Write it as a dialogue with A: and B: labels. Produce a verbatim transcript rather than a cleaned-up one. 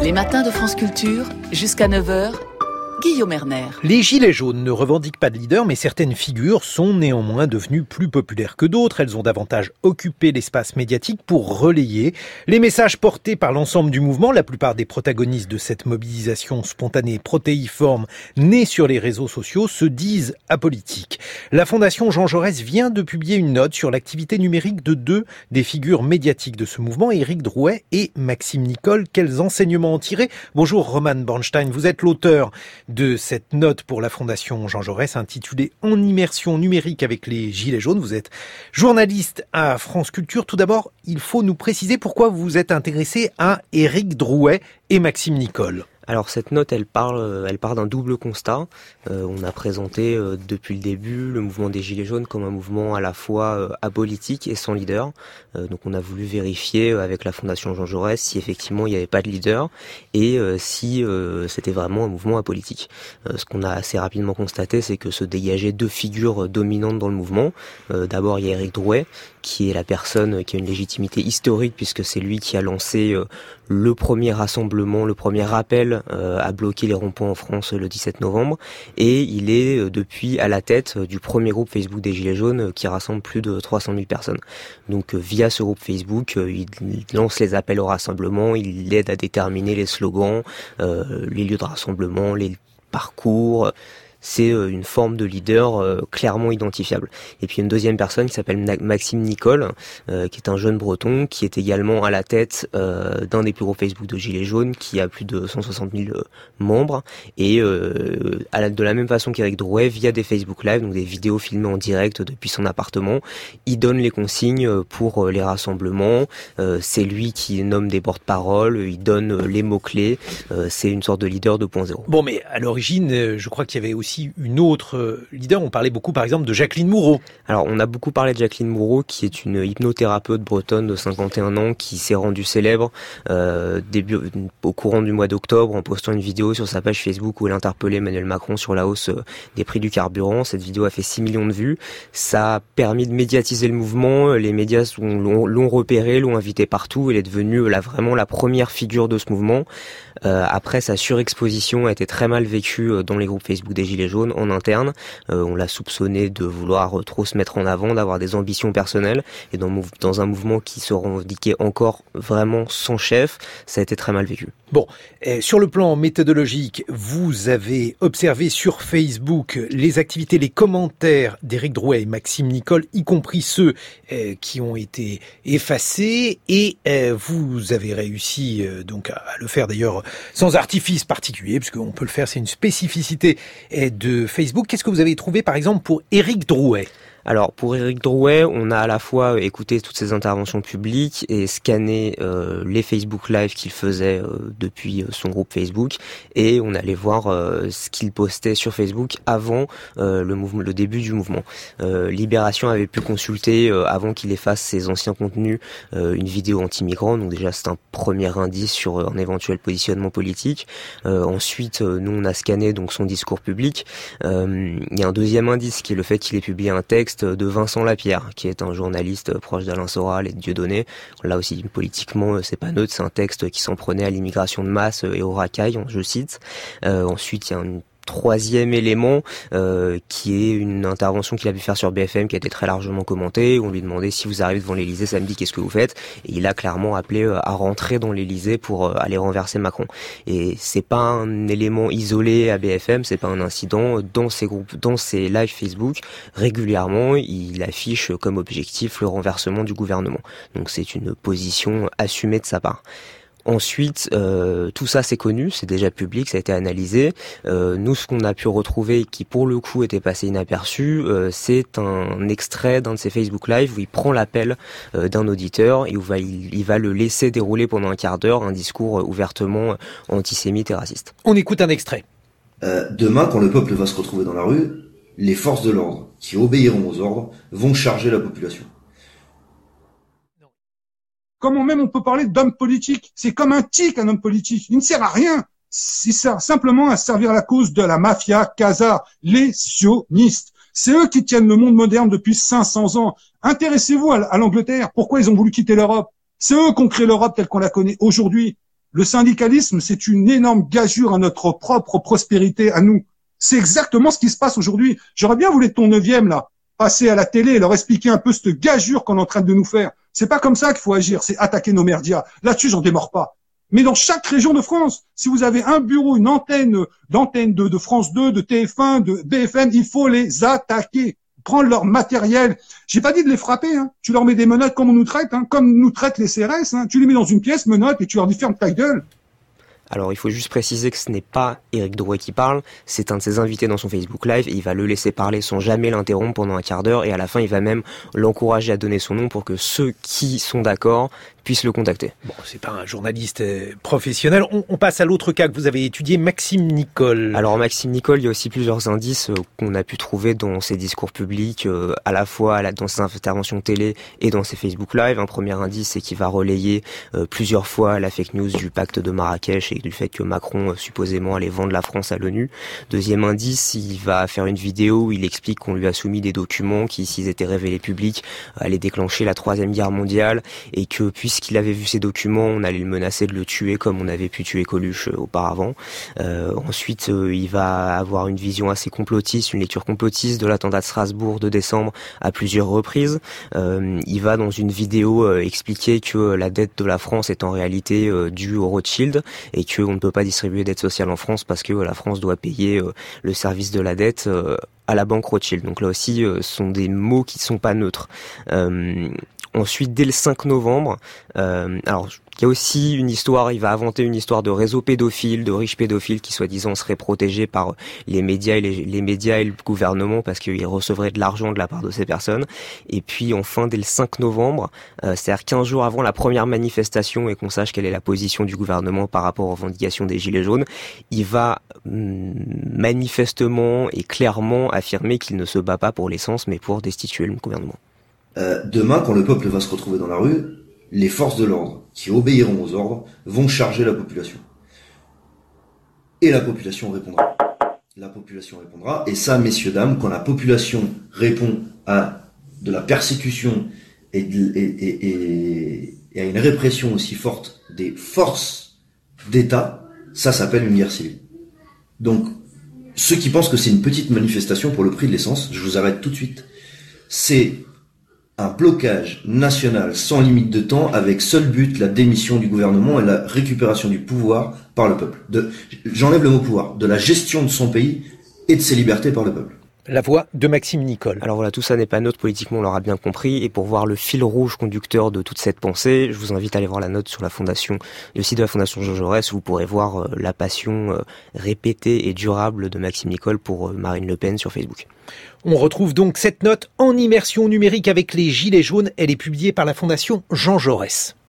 A: Les matins de France Culture, jusqu'à neuf heures, Guillaume Erner.
B: Les Gilets jaunes ne revendiquent pas de leader, mais certaines figures sont néanmoins devenues plus populaires que d'autres. Elles ont davantage occupé l'espace médiatique pour relayer les messages portés par l'ensemble du mouvement. La plupart des protagonistes de cette mobilisation spontanée protéiforme née sur les réseaux sociaux se disent apolitiques. La Fondation Jean Jaurès vient de publier une note sur l'activité numérique de deux des figures médiatiques de ce mouvement, Éric Drouet et Maxime Nicol. Quels enseignements en tirer ? Bonjour Roman Bornstein, vous êtes l'auteur de cette note pour la Fondation Jean Jaurès intitulée « En immersion numérique avec les Gilets jaunes ». Vous êtes journaliste à France Culture. Tout d'abord, il faut nous préciser pourquoi vous vous êtes intéressé à Éric Drouet et Maxime Nicol.
C: Alors cette note, elle parle, elle part d'un double constat. Euh, on a présenté euh, depuis le début le mouvement des Gilets jaunes comme un mouvement à la fois euh, apolitique et sans leader. Euh, donc on a voulu vérifier euh, avec la Fondation Jean Jaurès si effectivement il n'y avait pas de leader et euh, si euh, c'était vraiment un mouvement apolitique. Euh, ce qu'on a assez rapidement constaté, c'est que se dégageaient deux figures dominantes dans le mouvement. Euh, d'abord il y a Éric Drouet, qui est la personne qui a une légitimité historique puisque c'est lui qui a lancé euh, le premier rassemblement, le premier rappel euh, à bloquer les ronds-points en France le dix-sept novembre, et il est euh, depuis à la tête euh, du premier groupe Facebook des Gilets jaunes euh, qui rassemble plus de trois cent mille personnes. Donc euh, via ce groupe Facebook, euh, il, il lance les appels au rassemblement, il aide à déterminer les slogans, euh, les lieux de rassemblement, les parcours. C'est une forme de leader euh, clairement identifiable. Et puis une deuxième personne qui s'appelle Maxime Nicol, euh, qui est un jeune breton, qui est également à la tête euh, d'un des plus gros Facebook de Gilets jaunes, qui a plus de cent soixante mille euh, membres, et euh, à la, de la même façon qu'Éric Drouet, via des Facebook Live, donc des vidéos filmées en direct depuis son appartement, il donne les consignes pour les rassemblements, euh, c'est lui qui nomme des porte-paroles, il donne les mots-clés, euh, c'est une sorte de leader deux point zéro.
B: Bon, mais à l'origine, je crois qu'il y avait aussi une autre leader. On parlait beaucoup, par exemple, de Jacqueline Moureau.
C: Alors, on a beaucoup parlé de Jacqueline Moureau, qui est une hypnothérapeute bretonne de cinquante et un ans, qui s'est rendue célèbre euh, début, au courant du mois d'octobre en postant une vidéo sur sa page Facebook où elle interpellait Emmanuel Macron sur la hausse des prix du carburant. Cette vidéo a fait six millions de vues. Ça a permis de médiatiser le mouvement. Les médias l'ont, l'ont repéré, l'ont invité partout. Elle est devenue là, vraiment la première figure de ce mouvement. Euh, après, sa surexposition a été très mal vécue dans les groupes Facebook des Gilets jaunes en interne. Euh, on l'a soupçonné de vouloir trop se mettre en avant, d'avoir des ambitions personnelles, et dans, dans un mouvement qui se revendiquait encore vraiment sans chef, ça a été très mal vécu.
B: Bon, euh, sur le plan méthodologique, vous avez observé sur Facebook les activités, les commentaires d'Éric Drouet et Maxime Nicol, y compris ceux euh, qui ont été effacés, et euh, vous avez réussi euh, donc à, à le faire d'ailleurs sans artifice particulier, puisqu'on peut le faire, c'est une spécificité euh, de Facebook. Qu'est-ce que vous avez trouvé par exemple pour Éric Drouet ?
C: Alors pour Éric Drouet, on a à la fois écouté toutes ses interventions publiques et scanné euh, les Facebook Live qu'il faisait euh, depuis son groupe Facebook, et on allait voir euh, ce qu'il postait sur Facebook avant euh, le, mouvement, le début du mouvement. Euh, Libération avait pu consulter euh, avant qu'il efface ses anciens contenus euh, une vidéo anti-migrants, donc déjà c'est un premier indice sur un éventuel positionnement politique. Euh, ensuite, euh, nous on a scanné donc son discours public. Euh, il y a un deuxième indice qui est le fait qu'il ait publié un texte de Vincent Lapierre, qui est un journaliste proche d'Alain Soral et de Dieudonné. Là aussi, politiquement, c'est pas neutre, c'est un texte qui s'en prenait à l'immigration de masse et au racaille, je cite. Euh, ensuite, il y a une troisième élément euh, qui est une intervention qu'il a pu faire sur B F M qui a été très largement commentée. On lui demandait si vous arrivez devant l'Élysée samedi, qu'est-ce que vous faites, et il a clairement appelé euh, à rentrer dans l'Élysée pour euh, aller renverser Macron. Et c'est pas un élément isolé à B F M, c'est pas un incident. Dans ses groupes, dans ses lives Facebook, régulièrement il affiche comme objectif le renversement du gouvernement. Donc c'est une position assumée de sa part. Ensuite, euh, tout ça c'est connu, c'est déjà public, ça a été analysé. Euh, nous, ce qu'on a pu retrouver, qui pour le coup était passé inaperçu, euh, c'est un extrait d'un de ses Facebook Live où il prend l'appel euh, d'un auditeur et où va, il, il va le laisser dérouler pendant un quart d'heure un discours euh, ouvertement antisémite et raciste.
B: On écoute un extrait.
D: Euh, demain, quand le peuple va se retrouver dans la rue, les forces de l'ordre, qui obéiront aux ordres, vont charger la population.
E: Comment même on peut parler d'homme politique? C'est comme un tic, un homme politique. Il ne sert à rien. Il sert simplement à servir la cause de la mafia Khazar, les sionistes. C'est eux qui tiennent le monde moderne depuis cinq cents ans. Intéressez-vous à, à l'Angleterre. Pourquoi ils ont voulu quitter l'Europe? C'est eux qui ont créé l'Europe telle qu'on la connaît aujourd'hui. Le syndicalisme, c'est une énorme gageure à notre propre prospérité, à nous. C'est exactement ce qui se passe aujourd'hui. J'aurais bien voulu ton neuvième, là, passer à la télé et leur expliquer un peu cette gageure qu'on est en train de nous faire. C'est pas comme ça qu'il faut agir, c'est attaquer nos merdias. Là-dessus, j'en démords pas. Mais dans chaque région de France, si vous avez un bureau, une antenne, d'antenne de, de France deux, de T F un, de B F M, il faut les attaquer. Prendre leur matériel. J'ai pas dit de les frapper, hein. Tu leur mets des menottes comme on nous traite, hein, comme nous traitent les C R S, hein. Tu les mets dans une pièce, menottes, et tu leur dis ferme ta gueule.
C: Alors il faut juste préciser que ce n'est pas Éric Drouet qui parle, c'est un de ses invités dans son Facebook Live, et il va le laisser parler sans jamais l'interrompre pendant un quart d'heure, et à la fin il va même l'encourager à donner son nom pour que ceux qui sont d'accord puissent le contacter.
B: Bon, c'est pas un journaliste euh, professionnel. On, on passe à l'autre cas que vous avez étudié, Maxime Nicole.
C: Alors Maxime Nicole, il y a aussi plusieurs indices euh, qu'on a pu trouver dans ses discours publics, euh, à la fois à la, dans ses interventions télé et dans ses Facebook Live. Un premier indice, c'est qu'il va relayer euh, plusieurs fois la fake news du pacte de Marrakech et du fait que Macron euh, supposément allait vendre la France à l'ONU. Deuxième indice, il va faire une vidéo où il explique qu'on lui a soumis des documents qui, s'ils étaient révélés publics, allaient déclencher la troisième guerre mondiale, et que puisqu'il avait vu ces documents, on allait le menacer de le tuer comme on avait pu tuer Coluche euh, auparavant. Euh, ensuite, euh, il va avoir une vision assez complotiste, une lecture complotiste de l'attentat de Strasbourg de décembre à plusieurs reprises. Euh, il va dans une vidéo euh, expliquer que la dette de la France est en réalité euh, due au Rothschild, et qu'on ne peut pas distribuer d'aide sociale en France parce que euh, la France doit payer euh, le service de la dette euh, à la banque Rothschild. Donc là aussi, euh, ce sont des mots qui ne sont pas neutres. Euh, ensuite, dès le cinq novembre, euh, alors il y a aussi une histoire, il va inventer une histoire de réseau pédophile, de riches pédophiles qui soi-disant seraient protégés par les médias et les, les médias et le gouvernement parce qu'ils recevraient de l'argent de la part de ces personnes. Et puis enfin, dès le cinq novembre, euh, c'est-à-dire quinze jours avant la première manifestation et qu'on sache quelle est la position du gouvernement par rapport aux revendications des Gilets jaunes, il va hum, manifestement et clairement affirmer qu'il ne se bat pas pour l'essence mais pour destituer le gouvernement.
D: Euh, demain, quand le peuple va se retrouver dans la rue, les forces de l'ordre qui obéiront aux ordres vont charger la population. Et la population répondra. La population répondra. Et ça, messieurs, dames, quand la population répond à de la persécution et, de, et, et, et, et à une répression aussi forte des forces d'État, ça s'appelle une guerre civile. Donc, ceux qui pensent que c'est une petite manifestation pour le prix de l'essence, je vous arrête tout de suite. C'est un blocage national sans limite de temps avec seul but la démission du gouvernement et la récupération du pouvoir par le peuple. De, j'enlève le mot pouvoir, de la gestion de son pays et de ses libertés par le peuple.
B: La voix de Maxime Nicole.
C: Alors voilà, tout ça n'est pas neutre politiquement, on l'aura bien compris. Et pour voir le fil rouge conducteur de toute cette pensée, je vous invite à aller voir la note sur la fondation, le site de la Fondation Jean Jaurès, où vous pourrez voir euh, la passion euh, répétée et durable de Maxime Nicole pour euh, Marine Le Pen sur Facebook.
B: On retrouve donc cette note en immersion numérique avec les Gilets jaunes. Elle est publiée par la Fondation Jean Jaurès.